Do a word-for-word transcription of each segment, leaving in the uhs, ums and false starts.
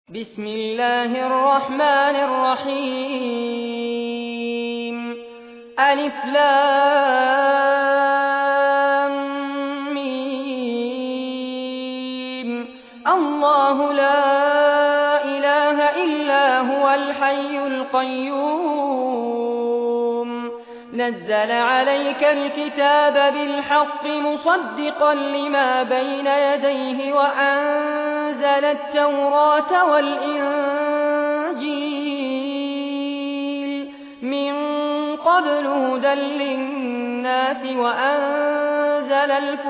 بسم الله الرحمن الرحيم ألف لام ميم الله لا إله إلا هو الحي القيوم نزل عليك الكتاب بالحق مصدقا لما بين يديه وأنزل التوراة والإنجيل من قبل هدى للناس وأنزل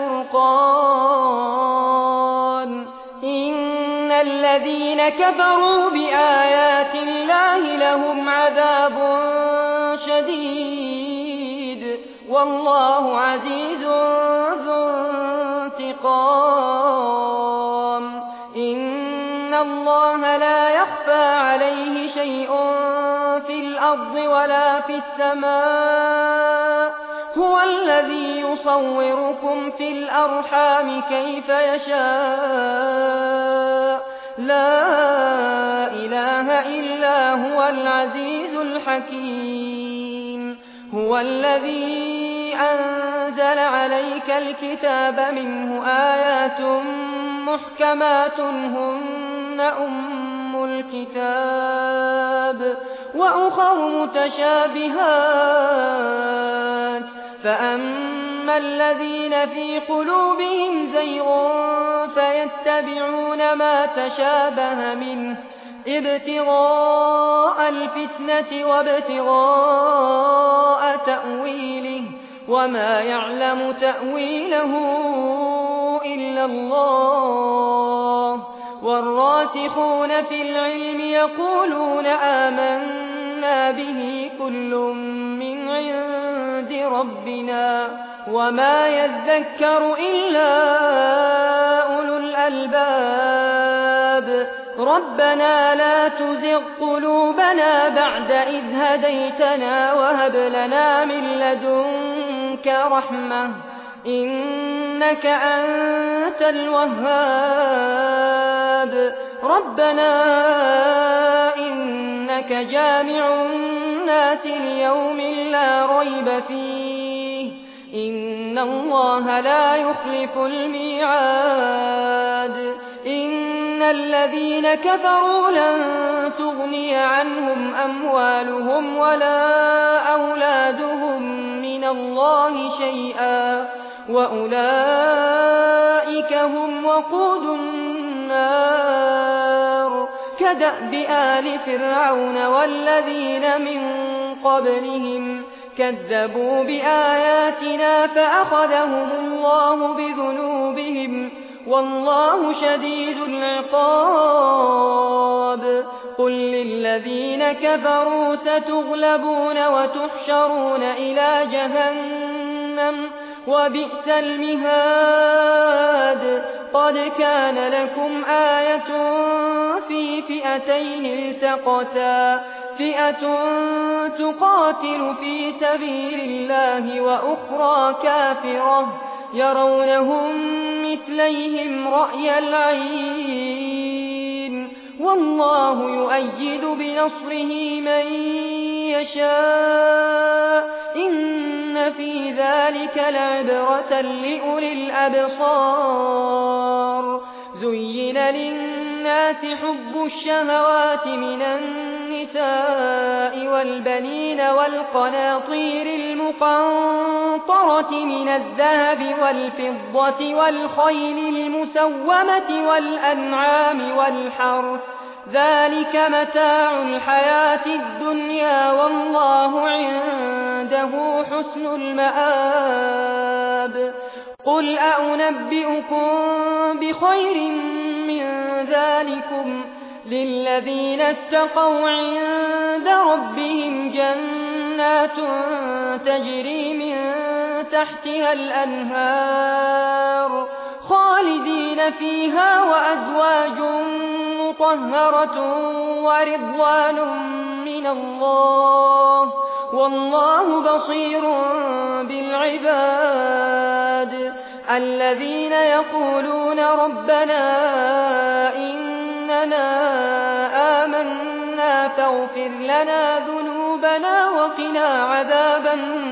الفرقان إن الذين كفروا بآيات الله لهم عذاب شديد والله عزيز ذو انتقام إن الله لا يخفى عليه شيء في الأرض ولا في السماء هو الذي يصوركم في الأرحام كيف يشاء لا إله إلا هو العزيز الحكيم هو الذي أنزل عليك الكتاب منه آيات محكمات هن أم الكتاب وأخر متشابهات فأما الذين في قلوبهم زيغ فيتبعون ما تشابه منه ابتغاء الفتنة وابتغاء تأويله وما يعلم تأويله إلا الله والراسخون في العلم يقولون آمنا به كل من عند ربنا وما يذكر إلا أولو الألباب ربنا لا تزغ قلوبنا بعد إذ هديتنا وهب لنا من لدنك رحمة إنك أنت الوهاب ربنا إنك جامع الناس ليوم لا ريب فيه إن الله لا يخلف الميعاد إن الذين كفروا لن تغني عنهم أموالهم ولا أولادهم من الله شيئا وأولئك هم وقود النار كدأب آل فرعون والذين من قبلهم كذبوا بآياتنا فأخذهم الله بذنوبهم والله شديد العقاب قل للذين كفروا ستغلبون وتحشرون إلى جهنم وبئس المهاد قد كان لكم آية في فئتين التقتا فئة تقاتل في سبيل الله وأخرى كافرة يرونهم مثليهم رأي العين والله يؤيد بنصره من يشاء إن في ذلك لعبرة لأولي الأبصار زين للناس حب الشهوات من النساء والبنين والقناطير المقنطرة من الذهب والفضة والخيل المسومة والأنعام والحرث ذلك متاع الحياة الدنيا والله عنده حسن المآب قل أنبئكم بخير من ذلكم للذين اتقوا عند ربهم جنات تجري من تحتها الأنهار خالدين فيها وأزواج مطهرة ورضوان من الله والله بصير بالعباد الذين يقولون ربنا إننا فاغفر لنا ذنوبنا وقنا عذاب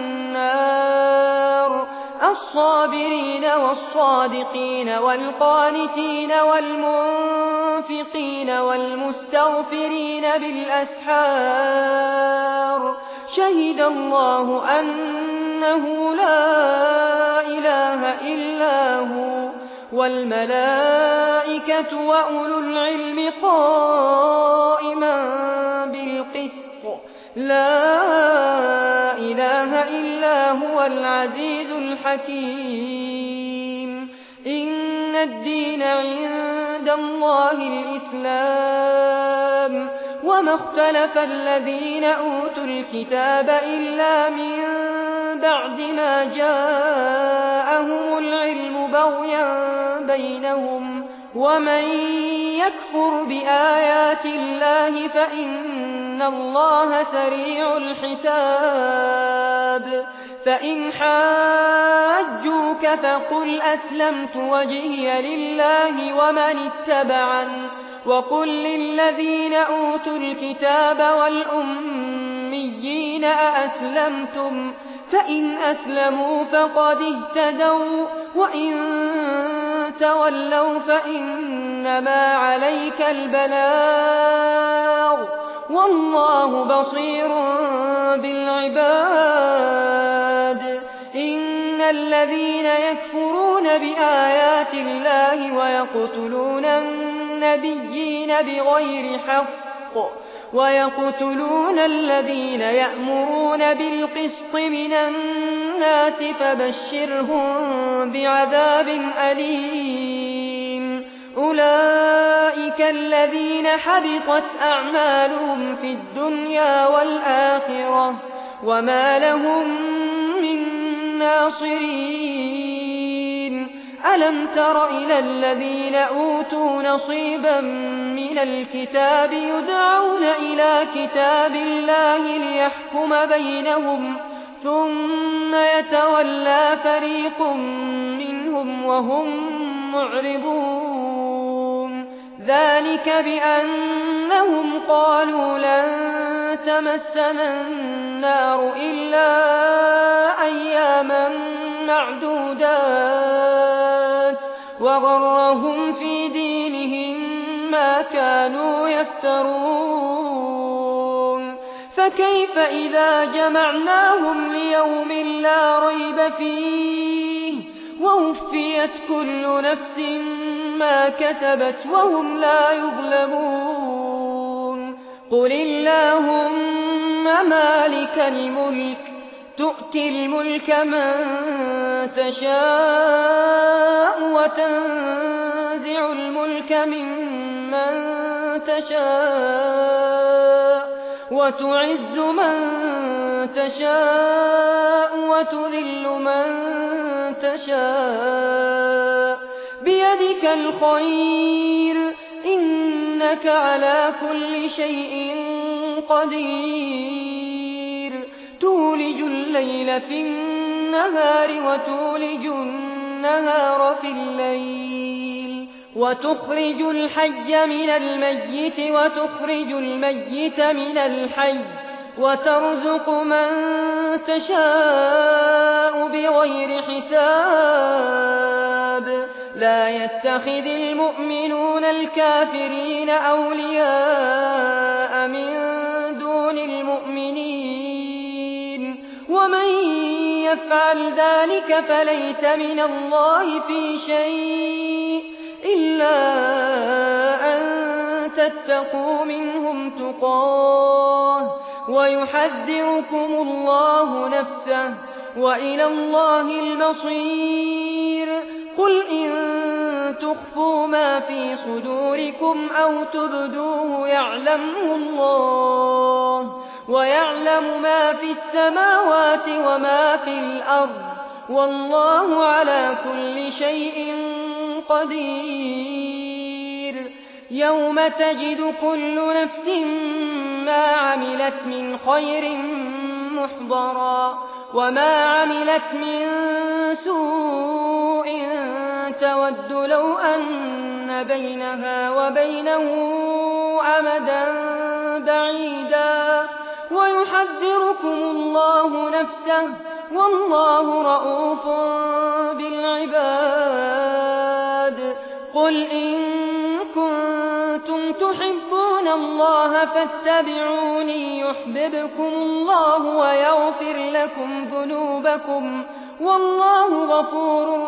النار الصابرين والصادقين والقانتين والمنفقين والمستغفرين بالأسحار شهد الله أنه لا إله إلا هو والملائكة وأولو العلم قائما بالقسط لا إله إلا هو العزيز الحكيم إن الدين عند الله الإسلام وما اختلف الذين أوتوا الكتاب إلا من بعد ما جاءهم العلم بغيا بينهم ومن يكفر بآيات الله فإن الله سريع الحساب فإن حاجوك فقل أسلمت وجهي لله ومن اتبعني وقل للذين أوتوا الكتاب والأميين أأسلمتم فإن أسلموا فقد اهتدوا وإن تولوا فإنما عليك البلاغ والله بصير بالعباد إن الذين يكفرون بآيات الله ويقتلون النبيين بغير حق ويقتلون الذين يأمرون بالقسط من الناس فبشرهم بعذاب أليم أولئك الذين حبطت أعمالهم في الدنيا والآخرة وما لهم من ناصرين ألم تر إلى الذين أوتوا نصيبا من الكتاب يدعون إلى كتاب الله ليحكم بينهم ثم يتولى فريق منهم وهم معرضون ذلك بأنهم قالوا لن تمسنا النار إلا أياما معدودات وغرهم في دينهم ما كانوا يفترون فكيف إذا جمعناهم ليوم لا ريب فيه ووفيت كل نفس ما كسبت وهم لا يظلمون قل اللهم مالك الملك تؤتي الملك من تشاء وتنزع الملك ممن تشاء وتعز من تشاء وتذل من تشاء بيدك الخير إنك على كل شيء قدير تولج الليل في النهار وتولج النهار في الليل وتخرج الحي من الميت وتخرج الميت من الحي وترزق من تشاء بغير حساب لا يتخذ المؤمنون الكافرين أولياء من دون المؤمنين ومن يفعل ذلك فليس من الله في شيء إلا أن تتقوا منهم تقاه ويحذركم الله نفسه وإلى الله المصير قل إن تخفوا ما في صدوركم أو تبدوه يعلمه الله ويعلم ما في السماوات وما في الأرض والله على كل شيء قدير يوم تجد كل نفس ما عملت من خير محضرا وما عملت من سوء تود لو أن بينها وبينه أمدا بعيدا ويحذركم الله نفسه والله رءوف بالعباد قل إن كنتم تحبون الله فاتبعوني يحببكم الله ويغفر لكم ذنوبكم والله غفور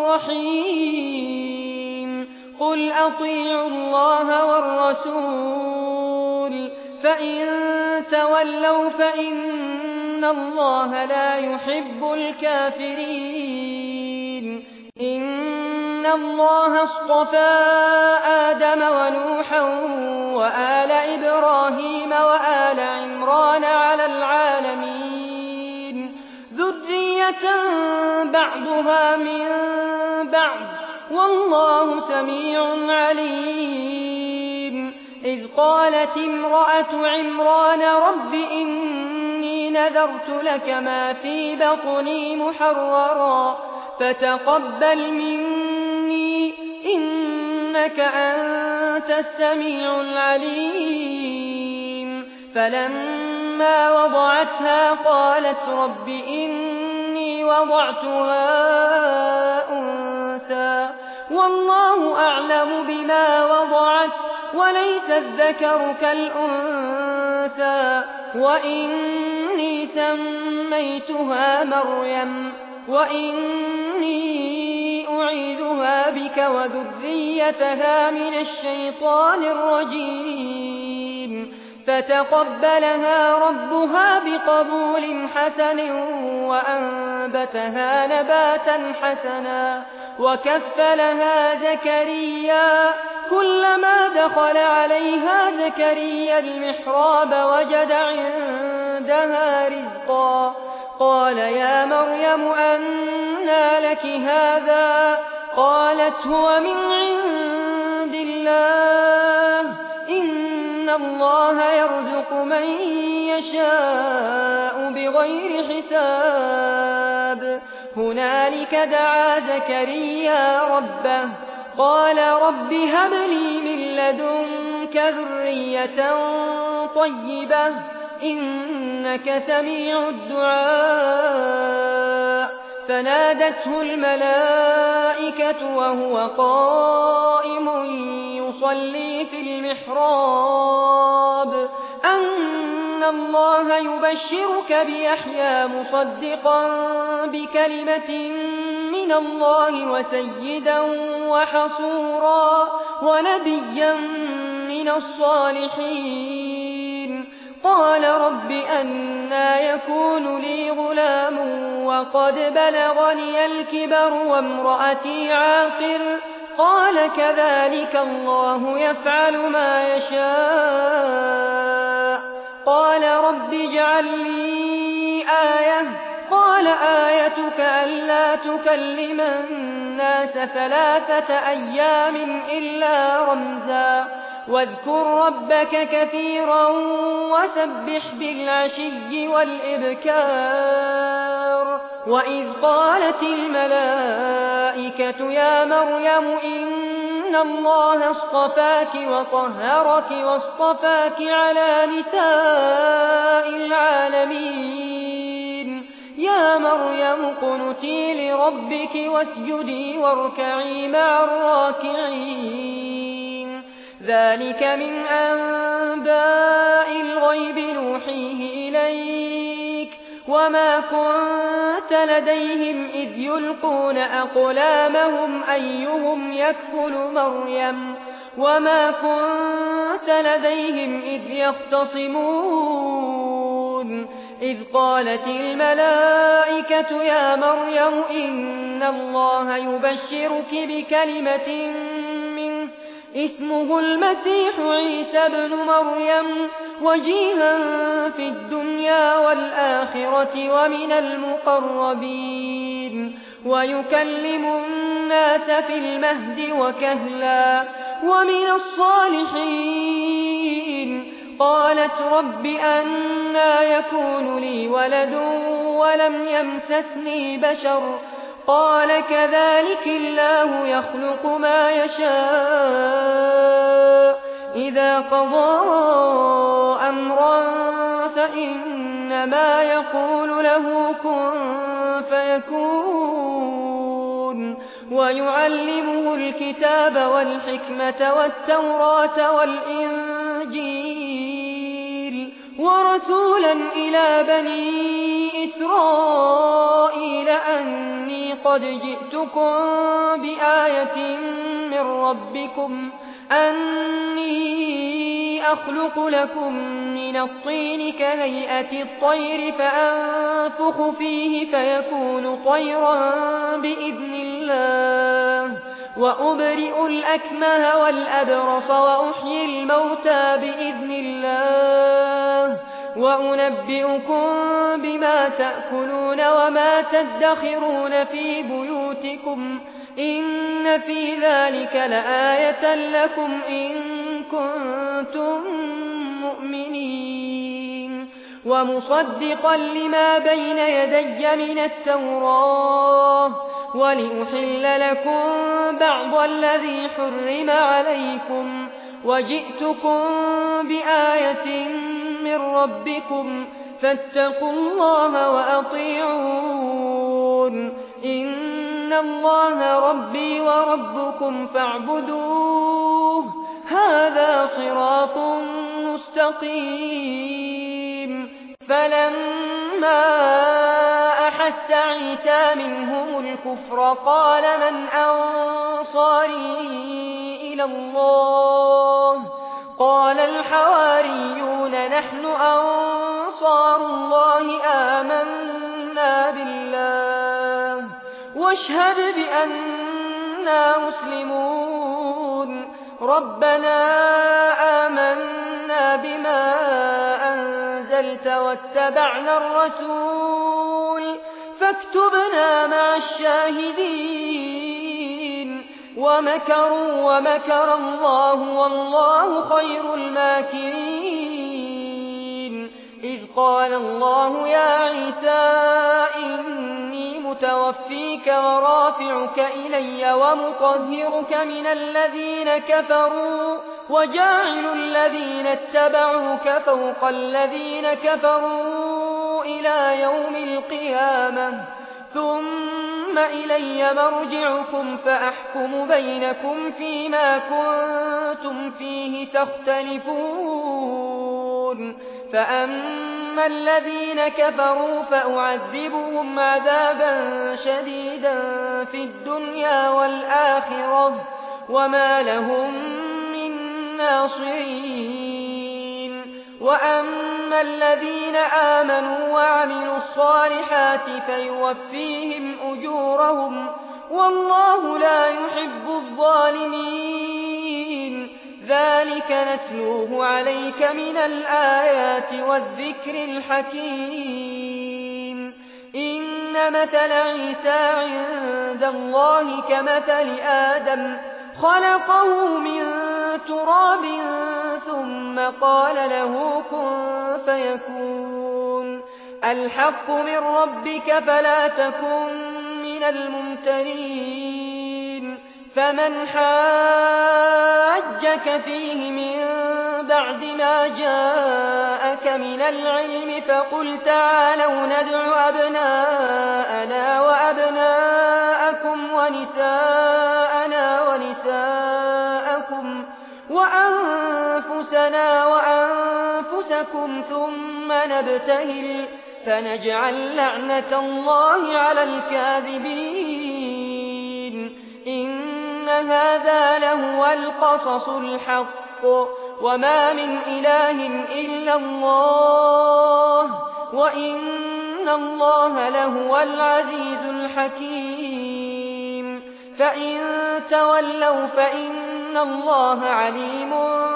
رحيم قل أطيعوا الله والرسول فإن تولوا فإن الله لا يحب الكافرين إن الله اصطفى آدم ونوحا وآل إبراهيم وآل عمران على العالمين ذرية بعضها من بعض والله سميع عليم إذ قالت امرأة عمران رب إني نذرت لك ما في بطني محررا فتقبل مني إنك أنت السميع العليم فلما وضعتها قالت رب إني وضعتها أنثى والله أعلم بما وضعت وليس الذكر كالأنثى وإني سميتها مريم وإني أعيذها بك وذريتها من الشيطان الرجيم فتقبلها ربها بقبول حسن وأنبتها نباتا حسنا وكفلها زكريا كلما دخل عليها زكريا المحراب وجد عندها رزقا قال يا مريم أنى لك هذا قالت هو من عند الله إن الله يرزق من يشاء بغير حساب هنالك دعا زكريا ربه قال رب هب لي من لدنك ذرية طيبة إنك سميع الدعاء فنادته الملائكة وهو قائم يصلي في المحراب أن الله يبشرك بيحيى مصدقا بكلمة من الله وسيدا وحصورا ونبيا من الصالحين قال رب أنى يكون لي غلام وقد بلغني الكبر وامرأتي عاقر قال كذلك الله يفعل ما يشاء قال رب اجعل لي آية قال آيتك ألا تكلم الناس ثلاثة أيام إلا رمزا واذكر ربك كثيرا وسبح بالعشي والإبكار وإذ قالت الملائكة يا مريم إن الله اصطفاك وطهرك واصطفاك على نساء العالمين يا مريم قنتي لربك واسجدي واركعي مع الراكعين ذلك من أنباء الغيب نوحيه إليك وما كنت لديهم إذ يلقون أقلامهم أيهم يكفل مريم وما كنت لديهم إذ يختصمون إذ قالت الملائكة يا مريم إن الله يبشرك بكلمة منه اسمه المسيح عيسى ابن مريم وجيها في الدنيا والآخرة ومن المقربين ويكلم الناس في المهد وكهلا ومن الصالحين قالت رب أنى يكون لي ولد ولم يمسسني بشر قال كذلك الله يخلق ما يشاء إذا قضى أمرا فإنما يقول له كن فيكون ويعلمه الكتاب والحكمة والتوراة والإنجيل ورسولا إلى بني إسرائيل أني قد جئتكم بآية من ربكم أني أخلق لكم من الطين كهيئة الطير فأنفخ فيه فيكون طيرا بإذن الله وأبرئ الأكمه والأبرص وأحيي الموتى بإذن الله وأنبئكم بما تأكلون وما تدخرون في بيوتكم إن في ذلك لآية لكم إن كنتم مؤمنين ومصدقا لما بين يدي من التوراة ولأحل لكم بعض الذي حرم عليكم وجئتكم بآية من ربكم فاتقوا الله وأطيعون إن الله ربي وربكم فاعبدوه هذا صراط مستقيم فلما أحس عيسى منهم الكفر قال من أنصاري إلى الله قال الحواريون نحن أنصار الله آمنا بالله واشهد بأننا مسلمون ربنا آمنا بما أنزلت واتبعنا الرسول فاكتبنا مع الشاهدين ومكروا ومكر الله والله خير الماكرين إذ قال الله يا عيسى إني متوفيك ورافعك إلي ومطهرك من الذين كفروا وجاعل الذين اتبعوك فوق الذين كفروا إلى يوم القيامة ثم إلي مرجعكم فأحكم بينكم فيما كنتم فيه تختلفون فأما الذين كفروا فأعذبهم عذابا شديدا في الدنيا والآخرة وما لهم من ناصرين وأما الذين آمنوا وعملوا الصالحات فيوفيهم أجورهم والله لا يحب الظالمين ذلك نتلوه عليك من الآيات والذكر الحكيم إن مثل عيسى عند الله كمثل آدم خلقه من تراب ثم قال له كن فيكون الحق من ربك فلا تكن من الممترين فمن حاجك فيه من بعد ما جاءك من العلم فقل تعالوا ندع أبناءنا وأبناءكم ونساءنا ونساءكم وأنفسنا وأنفسكم ثم نبتهل فنجعل لعنة الله على الكاذبين إن هذا لهو القصص الحق وما من إله إلا الله وإن الله لهو العزيز الحكيم فإن تولوا فإن الله عليم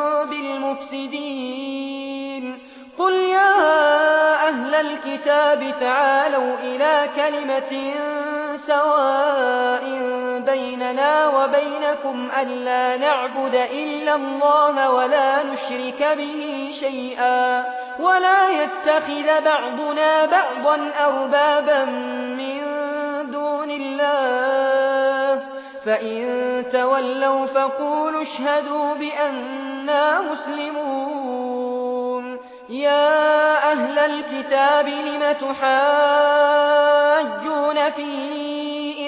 بالمفسدين قل يا أهل الكتاب تعالوا إلى كلمة سواء بيننا وبينكم ألا نعبد إلا الله ولا نشرك به شيئا ولا يتخذ بعضنا بعضا أربابا من دون الله فإن تولوا فقولوا اشهدوا بأننا مسلمون يا أهل الكتاب لم تحاجون في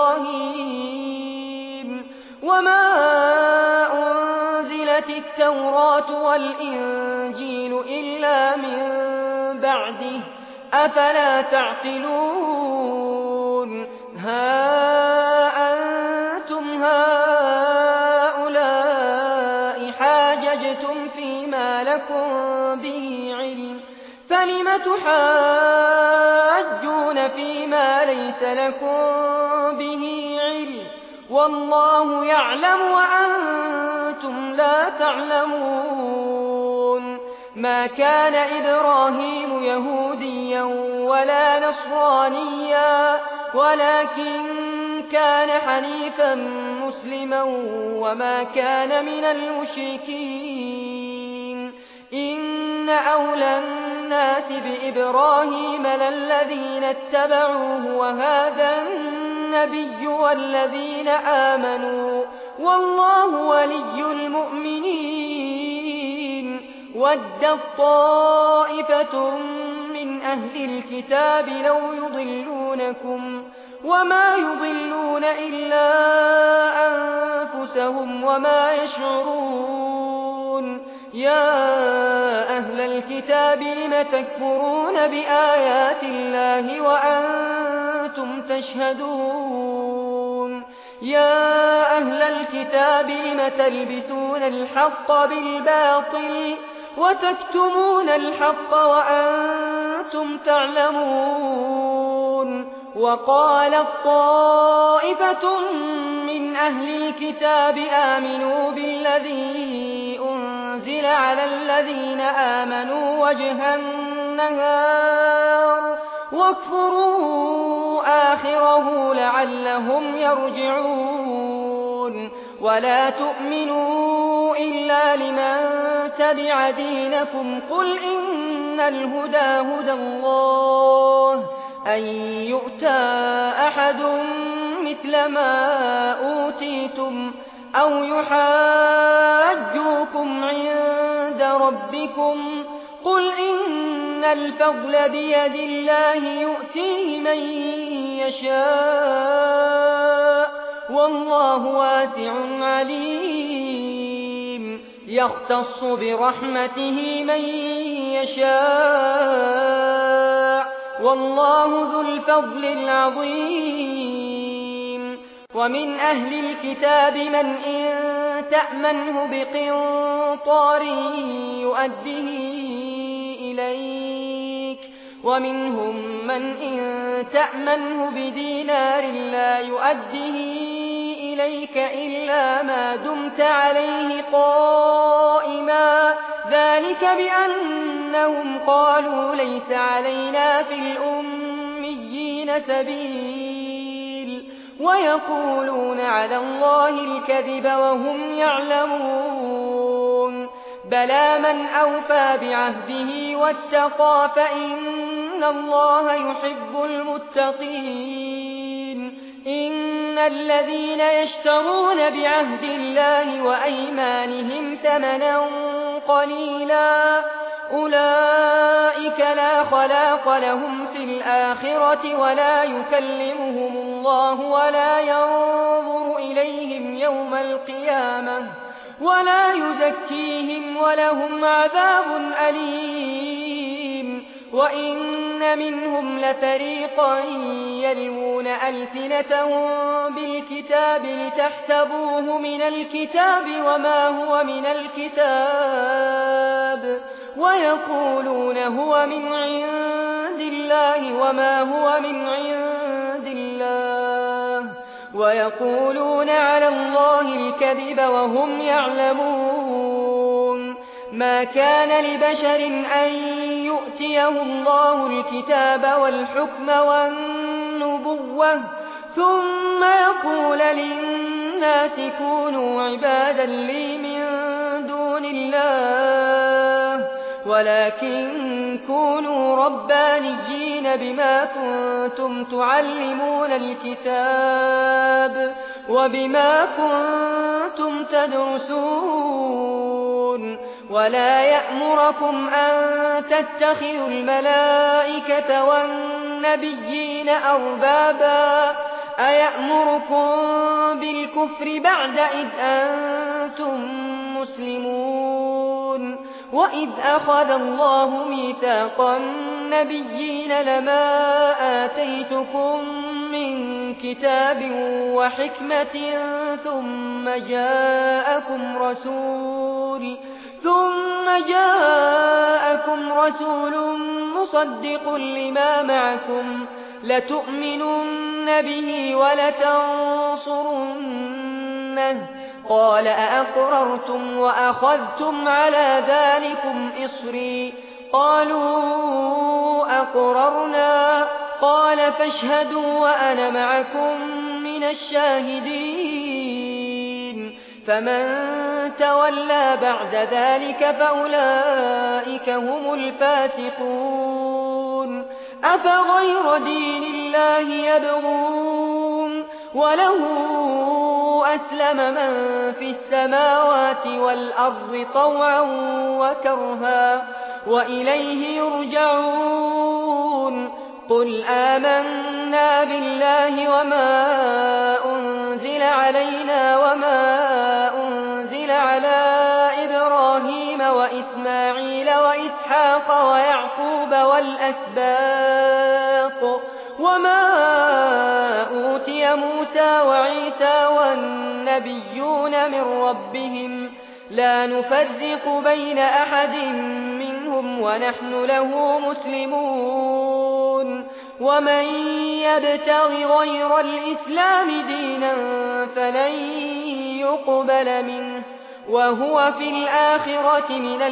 إبراهيم وما أنزلت التوراة والإنجيل إلا من بعده أفلا تعقلون ها أنتم هؤلاء حاججتم فيما لكم به علم فلم تحاجون فيما ليس لكم به علم والله يعلم وأنتم لا تعلمون ما كان إبراهيم يهوديا ولا نصرانيا ولكن كان حنيفا مسلما وما كان من المشركين إن أولى الناس بإبراهيم للذين اتبعوه وهذا النبي والذين آمنوا والله ولي المؤمنين ودت طائفة من أهل الكتاب لو يضلونكم وما يضلون إلا أنفسهم وما يشعرون يا أهل الكتاب لم تكفرون بآيات الله وأنتم تشهدون يا أهل الكتاب لم تلبسون الحق بالباطل وتكتمون الحق وأنتم تعلمون وقالت طائفة من أهل الكتاب آمنوا بالذي أنزل على الذين آمنوا وجه النهار واكفروا آخره لعلهم يرجعون ولا تؤمنوا إلا لمن تبع دينكم قل إن الهدى هدى الله أن يؤتى أحد مثل ما أوتيتم أو يحاجوكم عند ربكم قل إن الفضل بيد الله يؤتيه من يشاء والله واسع عليم يختص برحمته من يشاء والله ذو الفضل العظيم ومن أهل الكتاب من إن تأمنه بقنطار يؤديه إليك ومنهم من إن تأمنه بدينار لا يؤديه إليك إلا ما دمت عليه قائما ذلك بأنهم قالوا ليس علينا في الأميين سبيل ويقولون على الله الكذب وهم يعلمون بلى من أوفى بعهده واتقى فإن الله يحب المتقين إن الذين يشترون بعهد الله وأيمانهم ثمنا قليلا أولئك لا خلاق لهم في الآخرة ولا يكلمهم الله ولا ينظر إليهم يوم القيامة ولا يزكيهم ولهم عذاب أليم وإن منهم لفريقا يلوون ألسنتهم بالكتاب لتحسبوه من الكتاب وما هو من الكتاب ويقولون هو من عند الله وما هو من عند الله ويقولون على الله الكذب وهم يعلمون ما كان لبشر أن يؤتيه الله الكتاب والحكم والنبوة ثم يقول للناس كونوا عبادا لي من دون الله ولكن كونوا ربانيين بما كنتم تعلمون الكتاب وبما كنتم تدرسون ولا يأمركم أن تتخذوا الملائكة والنبيين أربابا أيأمركم بالكفر بعد إذ أنتم مسلمون وإذ أخذ الله ميثاق النبيين لما آتيتكم من كتاب وحكمة ثم جاءكم رسول ثم جاءكم رسول مصدق لما معكم لتؤمنن به ولتنصرنه قال أأقررتم وأخذتم على ذلكم إصري قالوا أقررنا قال فاشهدوا وأنا معكم من الشاهدين فمن تولى بعد ذلك فأولئك هم الفاسقون أفغير دين الله يبغون وله أسلم من في السماوات والأرض طوعا وكرها وإليه يرجعون قل آمنا بالله وما أنزل علينا وما أنزل على إبراهيم وإسماعيل وإسحاق ويعقوب والأسباط وما أوتي موسى وعيسى والنبيون من ربهم لا نفرق بين أحد منهم ونحن له مسلمون ومن يبتغ غير الإسلام دينا فلن يقبل منه وهو في الآخرة من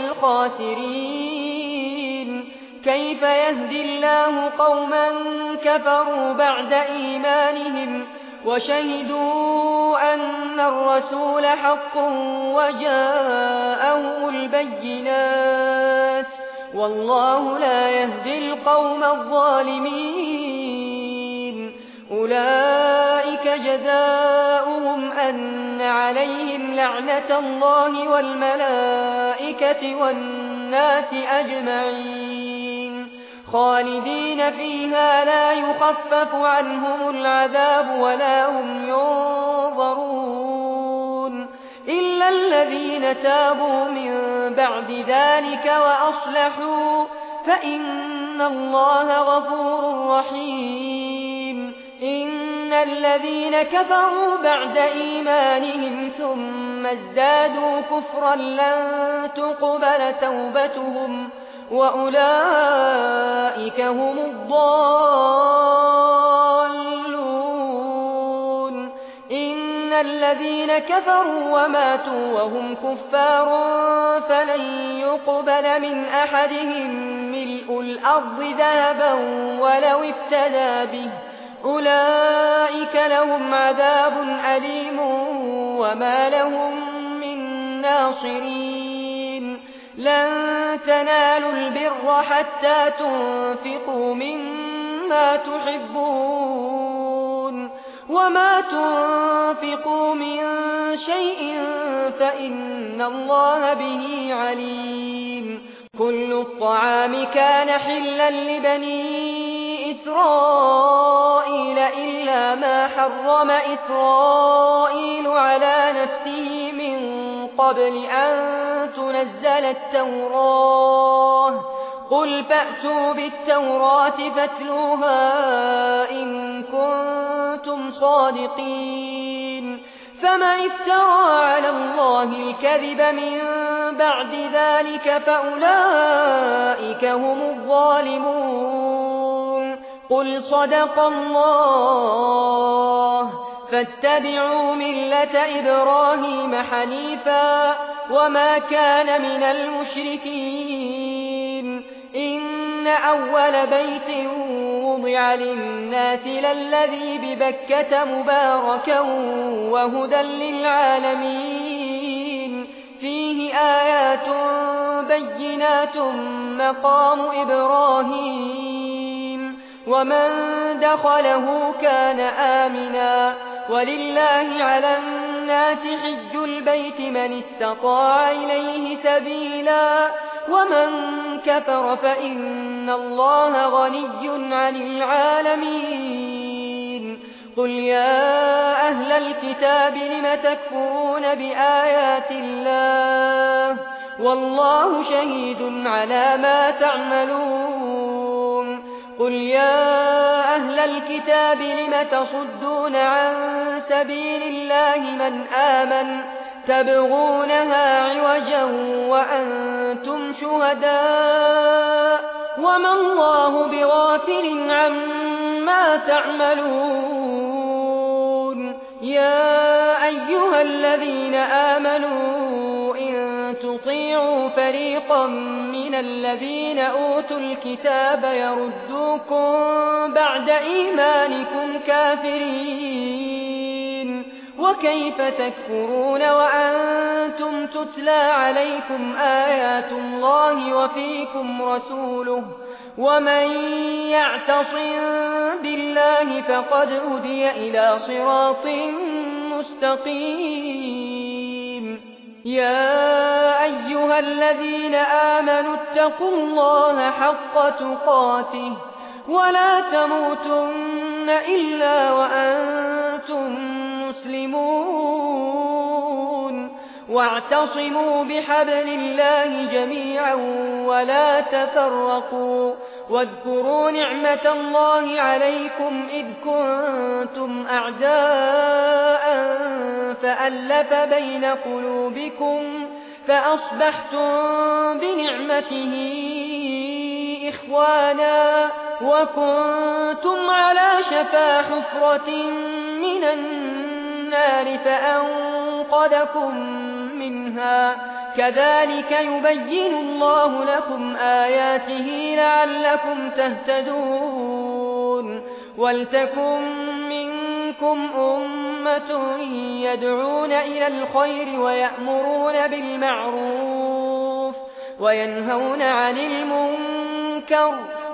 الخاسرين كيف يهدي الله قوما كفروا بعد إيمانهم وشهدوا أن الرسول حق وجاءهم البينات والله لا يهدي القوم الظالمين أولئك جزاؤهم أن عليهم لعنة الله والملائكة والناس أجمعين خالدين فيها لا يخفف عنهم العذاب ولا هم ينظرون إلا الذين تابوا من بعد ذلك وأصلحوا فإن الله غفور رحيم إن الذين كفروا بعد إيمانهم ثم ازدادوا كفرا لن تقبل توبتهم وأولئك هم الضالون إن الذين كفروا وماتوا وهم كفار فلن يقبل من أحدهم ملء الأرض ذهبا ولو افتدى به أولئك لهم عذاب أليم وما لهم من ناصرين لن تنالوا البر حتى تنفقوا مما تحبون وما تنفقوا من شيء فإن الله به عليم كل الطعام كان حلا لبني إسرائيل إلا ما حرم إسرائيل على نفسه من قبل أن تنزل التوراة قل فأتوا بالتوراة فاتلوها إن كنتم صادقين فمن افترى على الله الكذب من بعد ذلك فأولئك هم الظالمون قل صدق الله فاتبعوا ملة إبراهيم حنيفا وما كان من المشركين إن أول بيت وضع للناس للذي ببكة مباركا وهدى للعالمين فيه آيات بينات مقام إبراهيم ومن دخله كان آمنا ولله على الناس للناس حج البيت من استطاع إليه سبيلا ومن كفر فإن الله غني عن العالمين قل يا أهل الكتاب لم تكفرون بآيات الله والله شهيد على ما تعملون قل يا أهل الكتاب لم تصدون عن سبيل الله من آمن تبغونها عوجا وأنتم شهداء وما الله بغافل عما تعملون يا أيها الذين آمنوا إن تطيعوا فريقا من الذين أوتوا الكتاب يردوكم بعد إيمانكم كافرين وكيف تكفرون وأنتم تتلى عليكم آيات الله وفيكم رسوله ومن يعتصم بالله فقد هدي إلى صراط مستقيم يا أيها الذين آمنوا اتقوا الله حق تقاته ولا تموتن إلا وأنتم مسلمون واعتصموا بحبل الله جميعا ولا تفرقوا واذكروا نعمة الله عليكم إذ كنتم أعداء فألف بين قلوبكم فأصبحتم بنعمته إخوانا وكنتم على شفا حفرة من النار فأنقذكم منها كذلك يبين الله لكم آياته لعلكم تهتدون ولتكن منكم أمة يدعون إلى الخير ويأمرون بالمعروف وينهون عن المنكر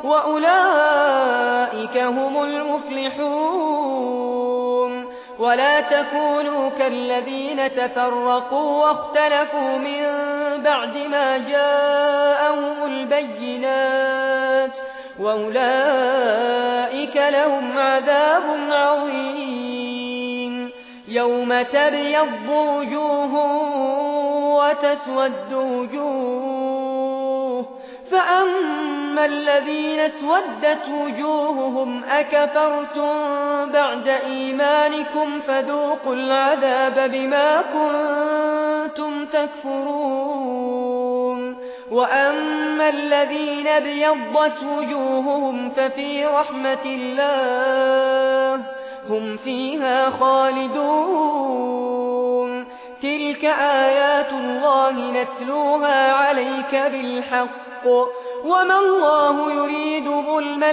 وأولئك هم المفلحون ولا تكونوا كالذين تفرقوا واختلفوا من بعد ما جاءهم البينات وأولئك لهم عذاب عظيم يوم تبيض وجوه وتسود وجوه فأما الذين اسودت وجوههم أكفرتم بعد إيمانكم فذوقوا العذاب بما كنتم تكفرون وأما الذين ابيضت وجوههم ففي رحمة الله هم فيها خالدون تلك آيات الله نتلوها عليك بالحق وما الله يريد ظلما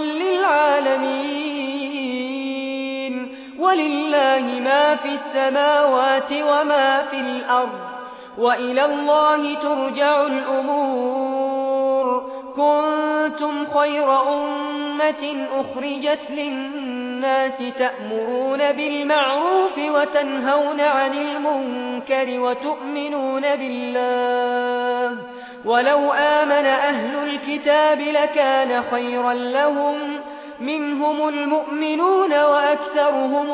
للعالمين ولله ما في السماوات وما في الأرض وإلى الله ترجع الأمور كنتم خير أمة أخرجت للناس تأمرون بالمعروف وتنهون عن المنكر وتؤمنون بالله ولو آمن أهل الكتاب لكان خيرا لهم منهم المؤمنون وأكثرهم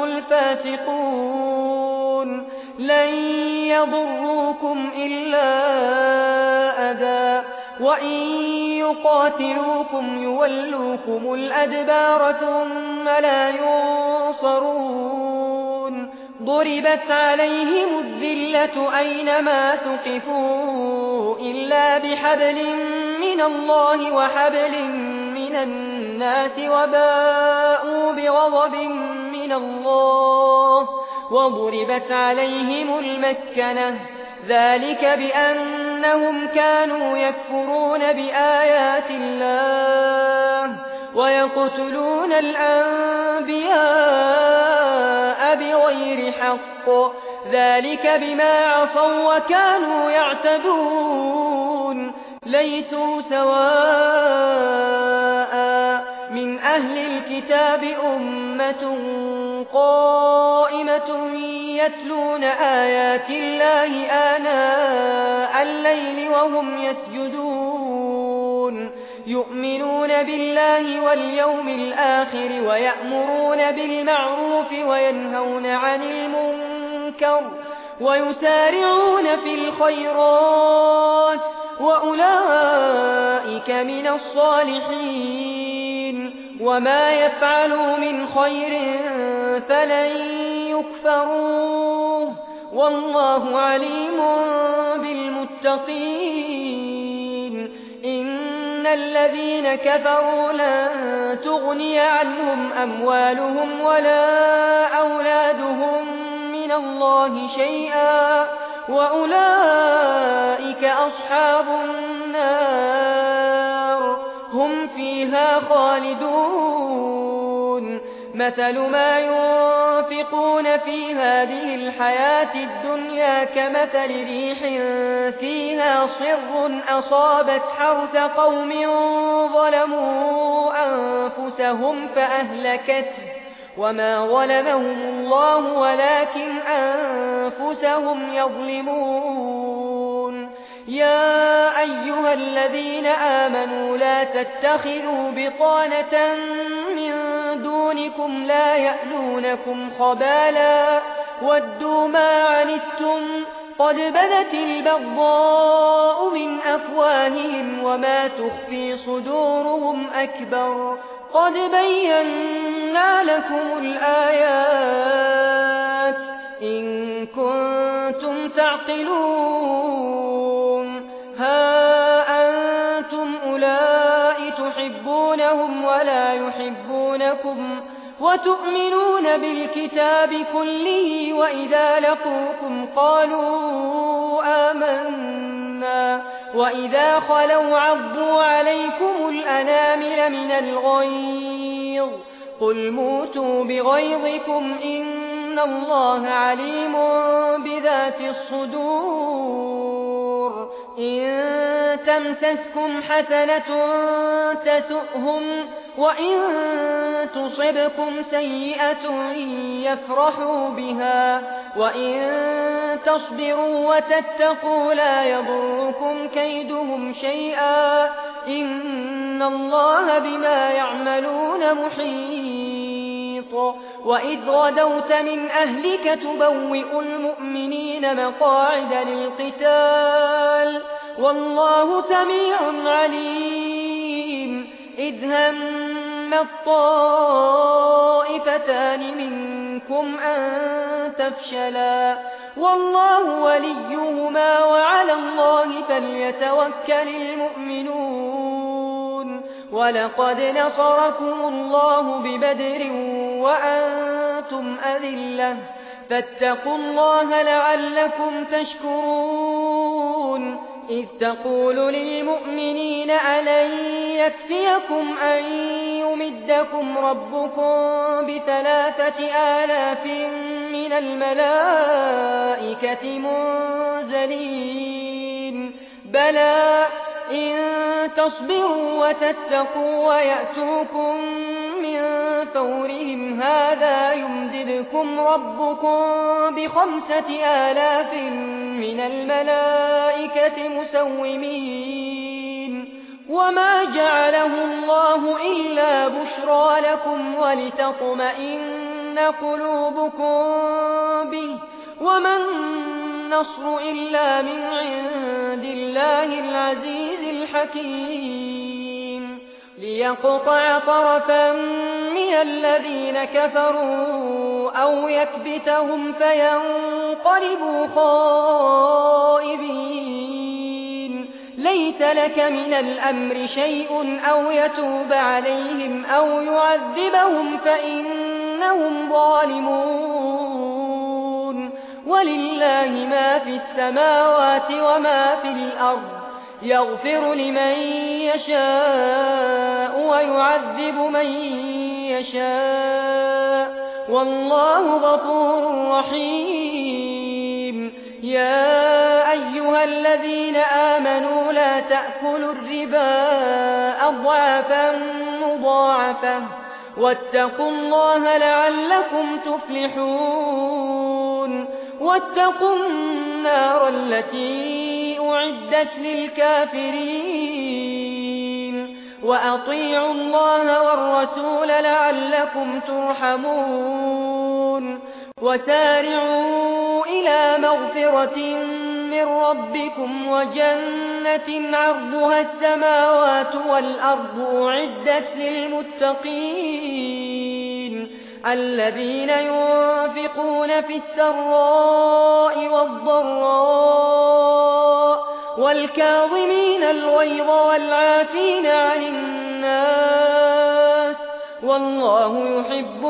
الفاسقون لن يضروكم إلا أذى وإن يقاتلوكم يولوكم الأدبار ثم لا ينصرون ضربت عليهم الذلة أينما ثقفوا إلا بحبل من الله وحبل من الناس وباءوا بغضب من الله وضربت عليهم المسكنة ذلك بأنهم كانوا يكفرون بآيات الله ويقتلون الأنبياء بغير حق ذلك بما عصوا وكانوا يعتدون ليسوا سواء من أهل الكتاب أمة قائمة طائفة يتلون آيات الله آناء الليل وهم يسجدون يؤمنون بالله واليوم الآخر ويأمرون بالمعروف وينهون عن المنكر ويسارعون في الخيرات وأولئك من الصالحين وما يفعلوا من خير فلن يكفروه والله عليم بالمتقين إن الذين كفروا لن تغني عنهم أموالهم ولا أولادهم من الله شيئا وأولئك أصحاب النار هم فيها خالدون مثل ما ينفقون في هذه الحياة الدنيا كمثل ريح فيها صر أصابت حرث قوم ظلموا أنفسهم فأهلكته وما ظلمهم الله ولكن أنفسهم يظلمون يا أيها الذين آمنوا لا تتخذوا بطانة من دونكم لا يألونكم خبالا ودوا ما عنتم قد بدت البغضاء من أفواههم وما تخفي صدورهم أكبر قد بينا لكم الآيات إن كنتم تعقلون ها أنتم أولئك تحبونهم ولا يحبونكم وتؤمنون بالكتاب كله وإذا لقوكم قالوا آمنا وإذا خلوا عضوا عليكم الأنامل من الغيظ قل موتوا بغيظكم إن الله عليم بذات الصدور إن تمسسكم حسنة تسؤهم وإن تصبكم سيئة يفرحوا بها وإن تصبروا وتتقوا لا يضركم كيدهم شيئا إن الله بما يعملون محيط وإذ غدوت من أهلك تبوئ المؤمنين مقاعد للقتال والله سميع عليم إذ هم الطائفتان منكم أن تفشلا والله وليهما وعلى الله فليتوكل المؤمنون ولقد نصركم الله ببدر وأنتم أذلة فاتقوا الله لعلكم تشكرون إذ تقول للمؤمنين ألن يكفيكم أن يمدكم ربكم بثلاثة آلاف من الملائكة منزلين بلى إن تصبروا وتتقوا ويأتوكم من فورهم هذا يمددكم ربكم بخمسة آلاف من الملائكة مسومين وما جعله الله إلا بشرى لكم ولتطمئن قلوبكم به وما النصر إلا من عند الله العزيز الحكيم ليقطع طرفا من الذين كفروا أو يكبتهم فينقلبوا خائبين ليس لك من الأمر شيء أو يتوب عليهم أو يعذبهم فإنهم ظالمون ولله ما في السماوات وما في الأرض يغفر لمن يشاء ويعذب من يشاء والله غفور رحيم يا أيها الذين آمنوا لا تأكلوا الربا أضعافا مضاعفة واتقوا الله لعلكم تفلحون واتقوا النار التي أعدت للكافرين وأطيعوا الله والرسول لعلكم ترحمون وسارعوا إلى مغفرة من ربكم وجنة عرضها السماوات والأرض أعدت للمتقين الذين ينفقون في السراء والضراء والكاظمين الغيظ والعافين عن الناس والله يحب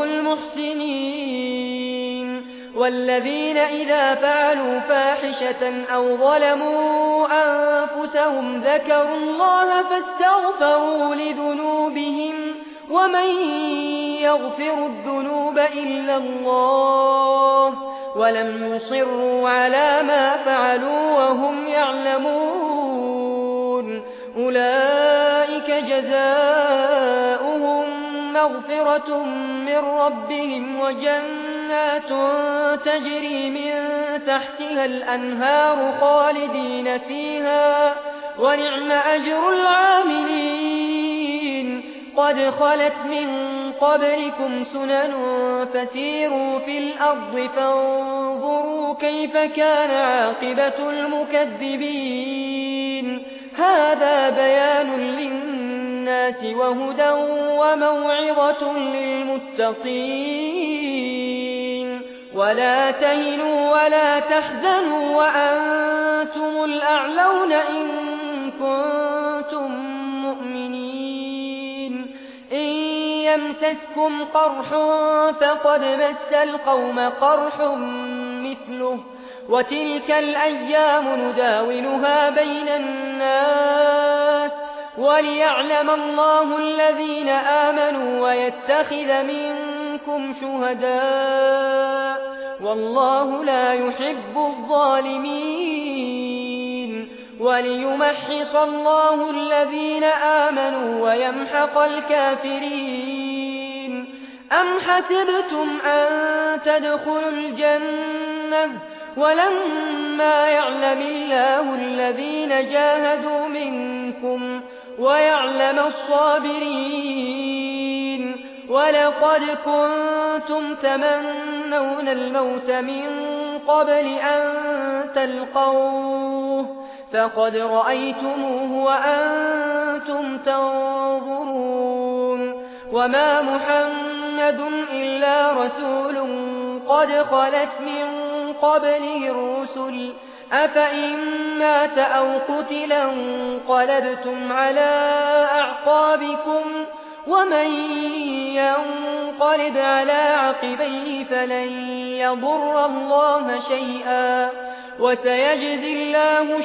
المحسنين والذين إذا فعلوا فاحشة أو ظلموا أنفسهم ذكروا الله فاستغفروا لذنوبهم ومن يغفر الذنوب إلا الله ولم يصروا على ما فعلوا وهم يعلمون أولئك جزاؤهم مغفرة من ربهم وجنات تجري من تحتها الأنهار خالدين فيها ونعم أجر العاملين قد خلت من قبلكم سنن فسيروا في الأرض فانظروا كيف كان عاقبة المكذبين هذا بيان للناس وهدى وموعظة للمتقين ولا تهنوا ولا تحزنوا وأنتم الأعلون إن كنتم مؤمنين إن يمسسكم قرح فقد مس القوم قرح مثله وتلك الأيام نداولها بين الناس وليعلم الله الذين آمنوا ويتخذ منكم شهداء والله لا يحب الظالمين وليمحص الله الذين آمنوا ويمحق الكافرين أم حسبتم أن تدخلوا الجنة ولما يعلم الله الذين جاهدوا منكم ويعلم الصابرين ولقد كنتم تمنون الموت من قبل أن تلقوه فقد رأيتموه وأنتم تنظرون وما محمد إلا رسول قد خلت من قبله الرسل أفإن مات أو قتل انقلبتم على أعقابكم ومن ينقلب على عقبيه فلن يضر الله شيئا وسيجزي الله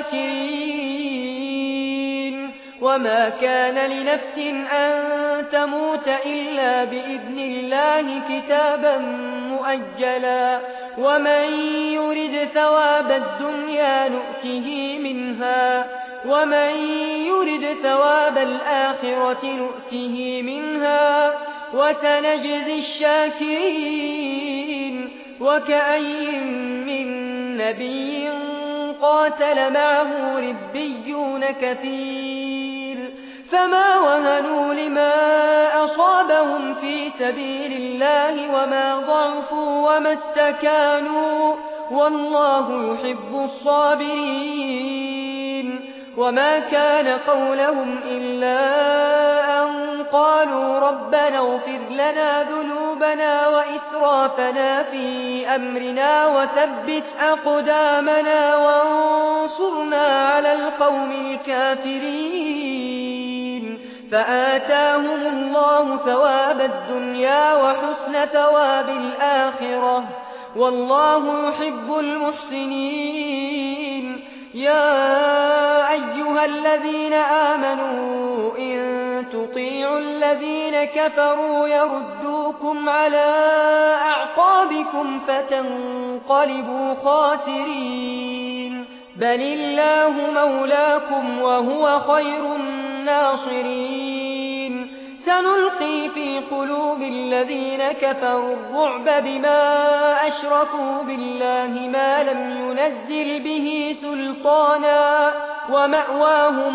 الشاكرين وما كان لنفس أن تموت إلا بإذن الله كتابا مؤجلا ومن يرد ثواب الدنيا نؤته منها ومن يرد ثواب الآخرة نؤته منها وسنجزي الشاكرين وكأي من نبي قاتل معه ربيون كثير فما وهنوا لما أصابهم في سبيل الله وما ضعفوا وما استكانوا والله يحب الصابرين وما كان قولهم إلا أن قالوا ربنا اغفر لنا ذنوبنا وإسرافنا في أمرنا وثبت أقدامنا وانصرنا على القوم الكافرين فآتاهم الله ثواب الدنيا وحسن ثواب الآخرة والله يحب المحسنين يا أيها الذين آمنوا إن تطيعوا الذين كفروا يردوكم على أعقابكم فتنقلبوا خاسرين بل الله مولاكم وهو خير الناصرين سنلقي في قلوب الذين كفروا الرعب بما أشركوا بالله ما لم ينزل به سلطانا ومأواهم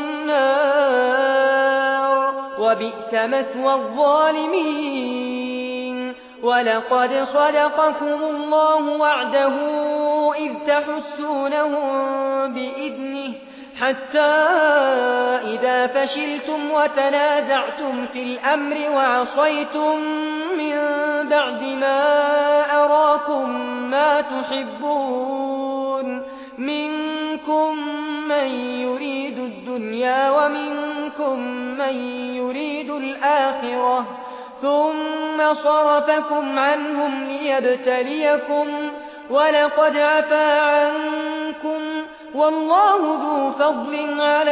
النار وبئس مثوى الظالمين. ولقد صدقكم الله وعده إذ تحسونهم بإذنه حتى إذا فشلتم وتنازعتم في الأمر وعصيتم من بعد ما أراكم ما تحبون منكم من يريد الدنيا ومنكم من يريد الآخرة ثم صرفكم عنهم ليبتليكم ولقد عفا عنكم والله ذو فضل على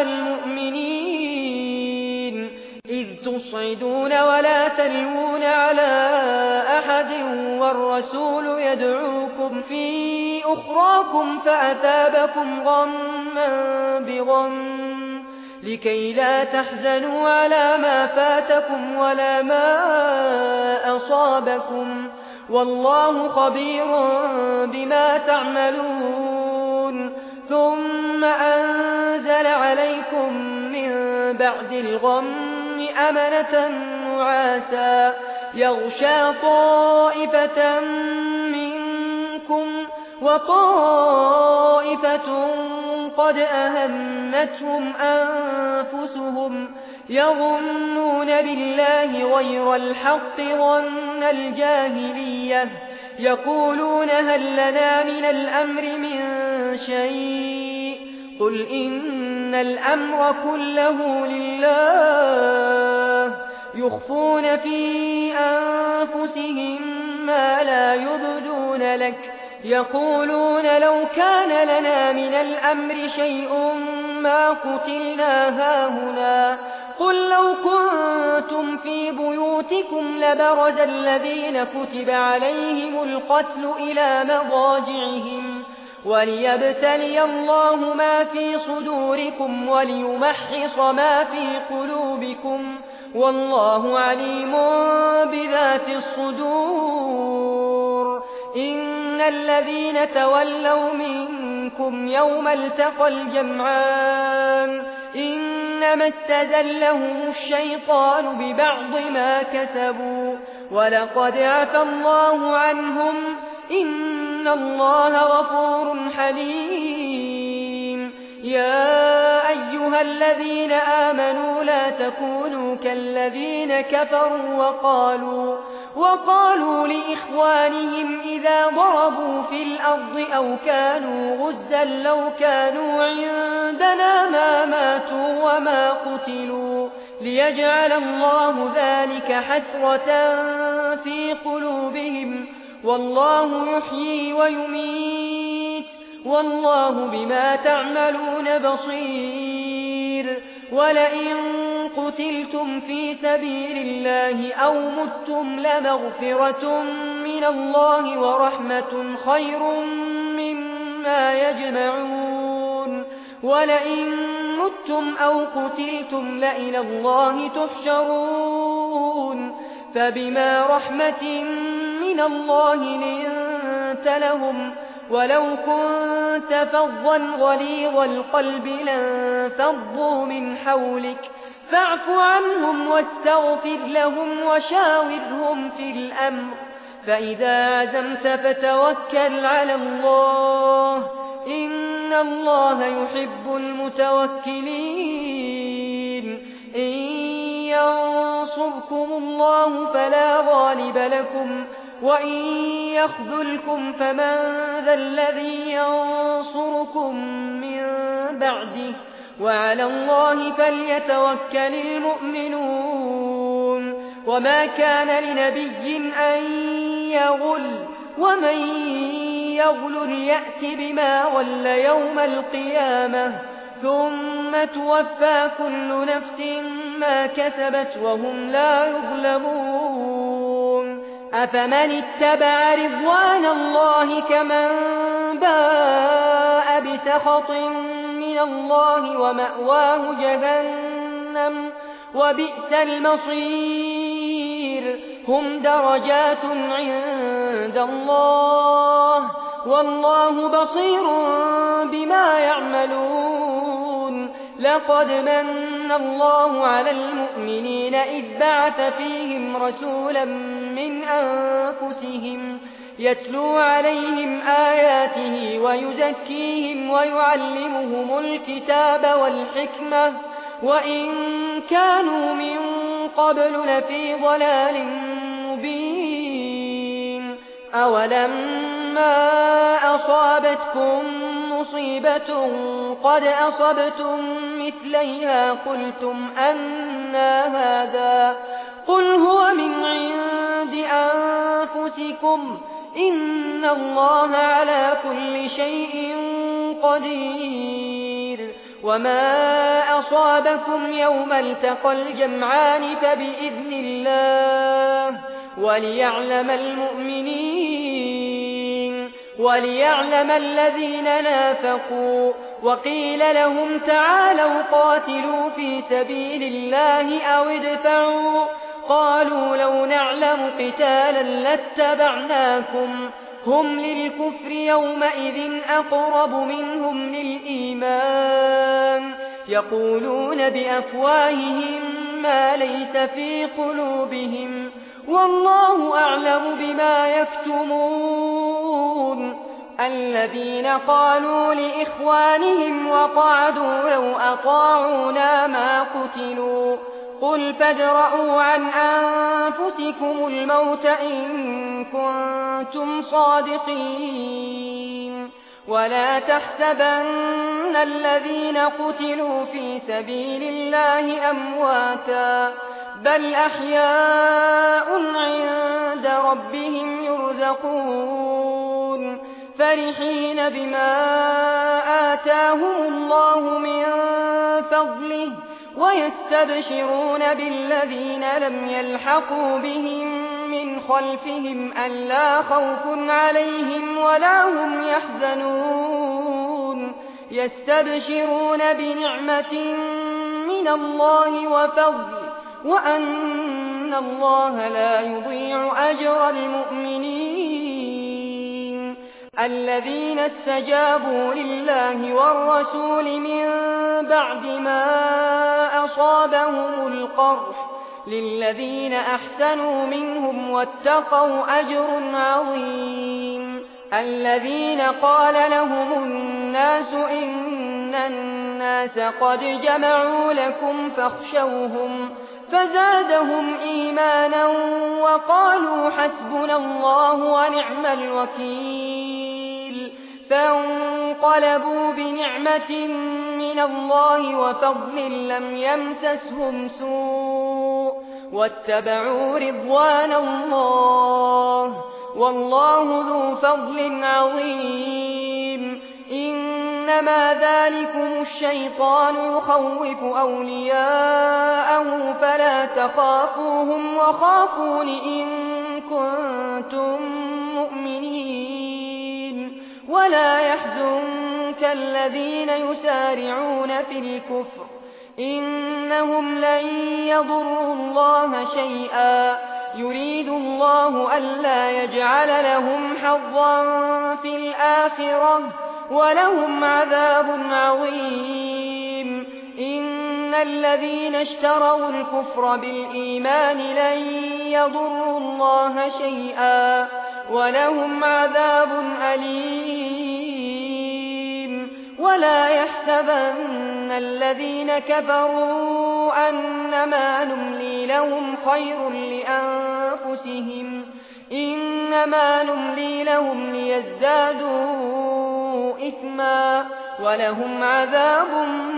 المؤمنين إذ تصعدون ولا تلوون على أحد والرسول يدعوكم في أخراكم فأثابكم غما بغم لكي لا تحزنوا على ما فاتكم ولا ما أصابكم والله خبير بما تعملون. ثم أنزل عليكم من بعد الغم أمنة نعاسا يغشى طائفة منكم وطائفة قد أهمتهم أنفسهم يظنون بالله غير الحق ظن الجاهلية يقولون هل لنا من الأمر من شيء قل إن الأمر كله لله يخفون في أنفسهم ما لا يبدون لك يقولون لو كان لنا من الأمر شيء ما قتلنا هاهنا قل لو كنتم في بيوتكم لبرز الذين كتب عليهم القتل إلى مضاجعهم وليبتلي الله ما في صدوركم وليمحص ما في قلوبكم والله عليم بذات الصدور. إن الذين تولوا منكم يوم التقى الجمعان إنما استزلهم الشيطان ببعض ما كسبوا ولقد عفى الله عنهم إن الله غفور حليم. يا أيها الذين آمنوا لا تكونوا كالذين كفروا وقالوا وقالوا لإخوانهم إذا ضربوا في الأرض أو كانوا غزا لو كانوا عندنا ما ماتوا وما قتلوا ليجعل الله ذلك حسرة في قلوبهم والله يحيي ويميت والله بما تعملون بصير. ولئن قتلتم في سبيل الله أو متم لمغفرة من الله ورحمة خير مما يجمعون. ولئن متم أو قتلتم لإلى الله تحشرون. فبما رحمة من الله لنت لهم ولو كنت فظا غليظ القلب لانفضوا من حولك فاعف عنهم واستغفر لهم وشاورهم في الأمر فإذا عزمت فتوكل على الله إن الله يحب المتوكلين. إن ينصركم الله فلا غالب لكم وإن يخذلكم فمن ذا الذي ينصركم من بعده وعلى الله فليتوكل المؤمنون. وما كان لنبي أن يغل ومن يغل يأت بما غل يوم القيامة ثم توفى كل نفس ما كسبت وهم لا يظلمون. أفمن اتبع رضوان الله كمن باء بسخط من الله ومأواه جهنم وبئس المصير هم درجات عند الله والله بصير بما يعملون لقد من الله على المؤمنين إذ بعث فيهم رسولا من أنفسهم يتلو عليهم آياته ويزكيهم ويعلمهم الكتاب والحكمة وإن كانوا من قبل لفي ضلال مبين أولما أصابتكم مصيبة قد أصبتم مثليها قلتم أنى هذا قل هو من عند أنفسكم إن الله على كل شيء قدير وما أصابكم يوم التقى الجمعان فبإذن الله وليعلم المؤمنين وليعلم الذين نافقوا وقيل لهم تعالوا قاتلوا في سبيل الله أو ادفعوا قالوا لو نعلم قتالا لاتبعناكم هم للكفر يومئذ أقرب منهم للإيمان يقولون بأفواههم ما ليس في قلوبهم والله أعلم بما يكتمون الذين قالوا لإخوانهم وقعدوا لو أطاعونا ما قتلوا قل فادرءوا عن أنفسكم الموت إن كنتم صادقين ولا تحسبن الذين قتلوا في سبيل الله أمواتا بل أحياء عند ربهم يرزقون فرحين بما آتاهم الله من فضله ويستبشرون بالذين لم يلحقوا بهم من خلفهم ألا خوف عليهم ولا هم يحزنون يستبشرون بنعمة من الله وفضل وأن الله لا يضيع أجر المؤمنين الذين استجابوا لله والرسول من بعد ما أصابهم القرح للذين أحسنوا منهم واتقوا أجر عظيم الذين قال لهم الناس إن الناس قد جمعوا لكم فاخشوهم فزادهم إيمانا وقالوا حسبنا الله ونعم الوكيل فانقلبوا بنعمة من الله وفضل لم يمسسهم سوء واتبعوا رضوان الله والله ذو فضل عظيم إنما ذلكم الشيطان يخوف أولياءه فلا تخافوهم وخافون إن كنتم مؤمنين ولا يحزنك الذين يسارعون في الكفر إنهم لن يضروا الله شيئا يريد الله ألا يجعل لهم حظا في الآخرة ولهم عذاب عظيم إن الذين اشتروا الكفر بالإيمان لن يضروا الله شيئا ولهم عذاب أليم ولا يحسبن الذين كفروا أنما نملي لهم خير لأنفسهم إنما نملي لهم ليزدادوا إثما ولهم عذاب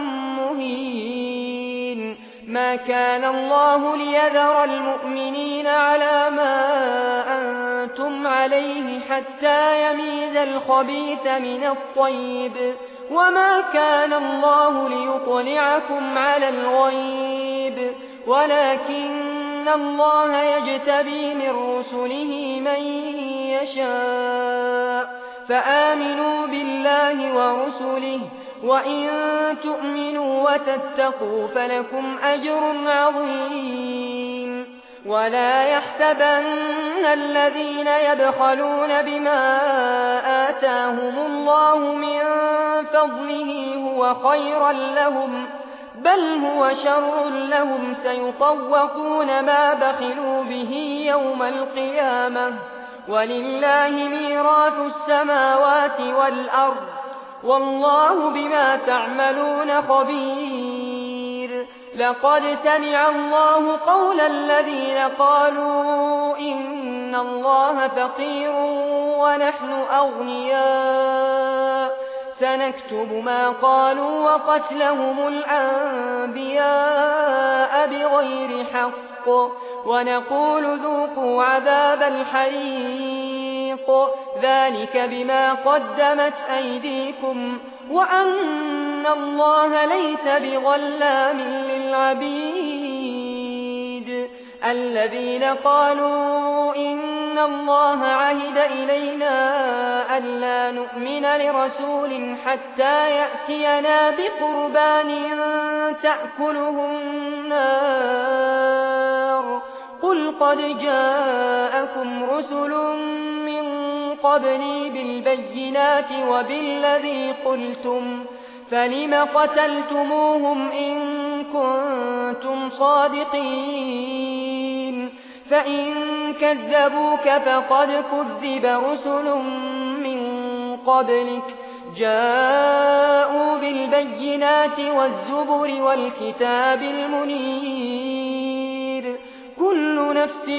مهين ما كان الله ليذر المؤمنين على ما أنتم عليه حتى يميز الخبيث من الطيب وما كان الله ليطلعكم على الغيب ولكن الله يجتبي من رسله من يشاء فآمنوا بالله ورسله وإن تؤمنوا وتتقوا فلكم أجر عظيم ولا يحسبن الذين يبخلون بما آتاهم الله من فضله هو خيرا لهم بل هو شر لهم سيطوقون ما بخلوا به يوم القيامة ولله ميراث السماوات والأرض والله بما تعملون خبير لقد سمع الله قول الذين قالوا إن الله فقير ونحن أغنياء سنكتب ما قالوا وقتلهم الأنبياء بغير حق ونقول ذوقوا عذاب الحريق ذلك بما قدمت أيديكم وأن الله ليس بظلام للعبيد الذين قالوا إن الله عهد إلينا ألا نؤمن لرسول حتى يأتينا بقربان تأكله النار قل قد جاءكم رسل من قبلي بالبينات وبالذي قلتم فلم قتلتموهم إن كنتم صادقين فإن كذبوك فقد كذب رسل من قبلك جاءوا بالبينات والزبر والكتاب المنير كل نفس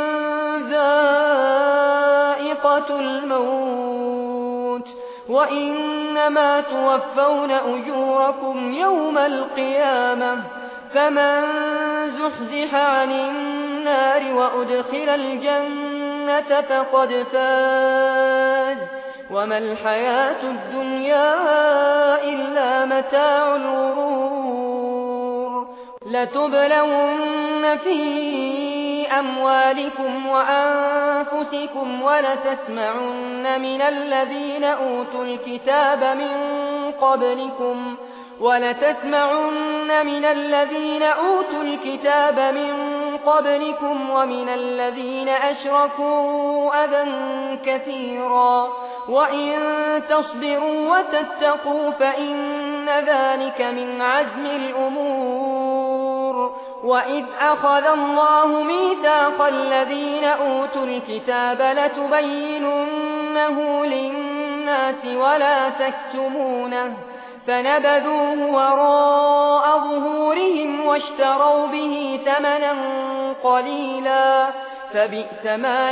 ذائقة الموت وإنما توفون أجوركم يوم القيامة فمن زحزح عن النار وأدخل الجنة فقد فاز وما الحياة الدنيا إلا متاع الغرور لتبلون في أموالكم وأنفسكم ولتسمعن من الذين أوتوا الكتاب من قبلكم ولتسمعن من الذين أوتوا الكتاب من قبلكم ومن الذين أشركوا أذى كثيرا وإن تصبروا وتتقوا فإن ذلك من عزم الأمور وإذ أخذ الله ميثاق الذين أوتوا الكتاب لتبيننه للناس ولا تكتمونه فنبذوه وراء ظهورهم واشتروا به ثمنا قليلا فبئس ما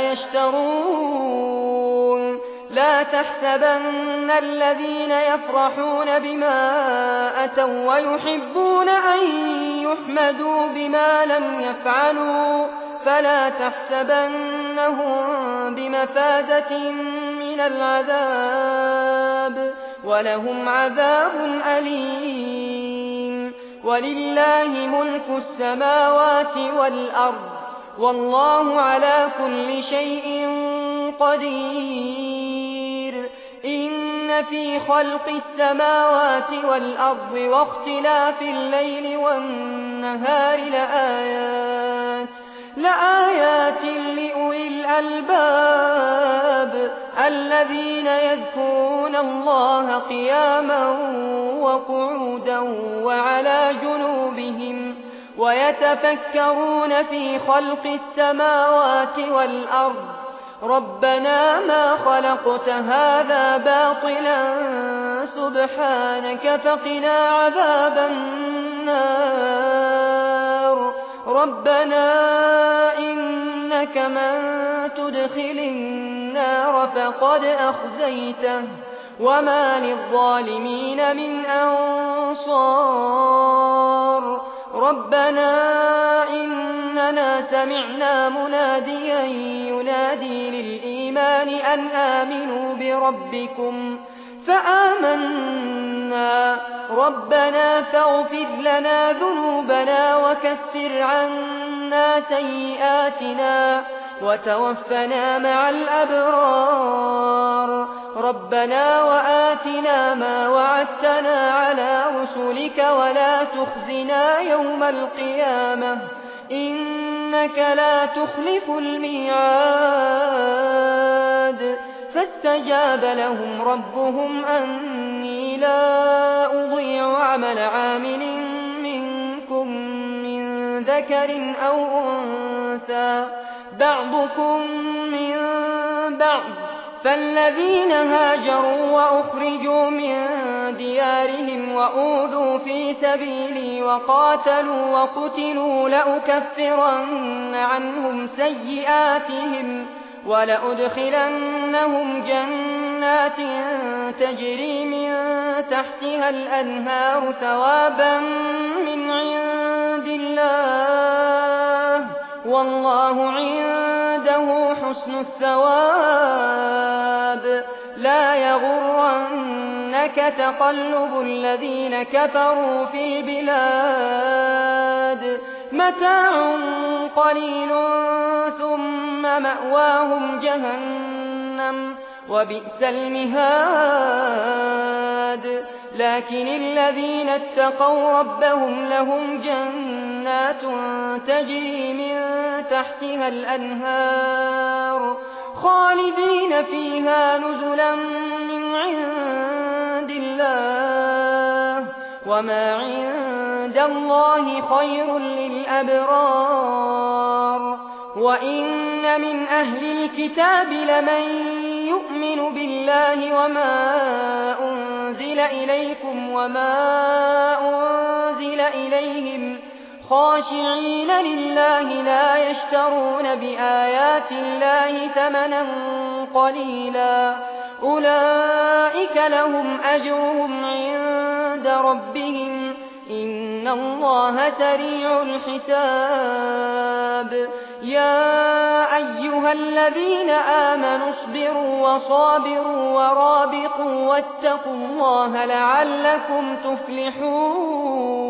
يشترون لا تحسبن الذين يفرحون بما أتوا ويحبون أن يحمدوا بما لم يفعلوا فلا تحسبنهم بمفازة من العذاب ولهم عذاب أليم ولله ملك السماوات والأرض والله على كل شيء قدير إن في خلق السماوات والأرض واختلاف الليل والنهار لآيات لآيات لأولي الألباب الذين يذكرون الله قياما وقعودا وعلى جنوبهم ويتفكرون في خلق السماوات والأرض ربنا ما خلقت هذا باطلا سبحانك فقنا عذاب النار ربنا إنك من تدخل النار فقد أخزيته وما للظالمين من أنصار ربنا إننا سمعنا مناديا ينادي للإيمان أن آمنوا بربكم فآمنا ربنا فاغفر لنا ذنوبنا وكفر عنا سيئاتنا وتوفنا مع الأبرار ربنا وآتنا ما وعدتنا على رسلك ولا تخزنا يوم القيامة إنك لا تخلف الميعاد فاستجاب لهم ربهم أني لا أضيع عمل عامل منكم من ذكر أو أنثى بعضكم من بعض فالذين هاجروا وأخرجوا من ديارهم وأوذوا في سبيلي وقاتلوا وقتلوا لأكفرن عنهم سيئاتهم ولأدخلنهم جنات تجري من تحتها الأنهار ثوابا من عند الله والله عنده حسن الثواب لا يغرنك تقلب الذين كفروا في البلاد متاع قليل ثم مأواهم جهنم وبئس المهاد لكن الذين اتقوا ربهم لهم جنات تجري من تحتها الأنهار خالدين فيها نزلا من عند الله وما عند الله خير للأبرار وإن من أهل الكتاب لمن يؤمن بالله وما أنزل إليكم وما أنزل إليهم خاشعين لله لا يشترون بآيات الله ثمنا قليلا أولئك لهم أجرهم عند ربهم إن الله سريع الحساب يا أيها الذين آمنوا اصبروا وصابروا ورابطوا واتقوا الله لعلكم تفلحون